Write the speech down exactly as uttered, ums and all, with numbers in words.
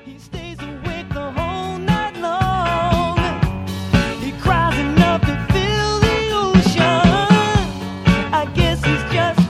He stays awake the whole night long. He cries enough to fill the ocean. I guess he's just